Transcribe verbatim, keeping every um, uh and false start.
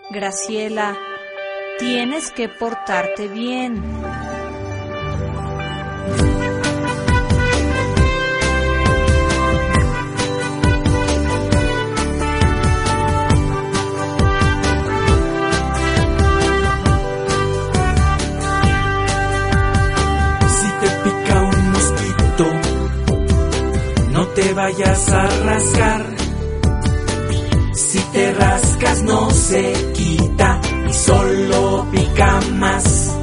Graciela, tienes que portarte bien. Si te pica un mosquito, no te vayas a rascar. Si te rascas no se quita y solo pica más.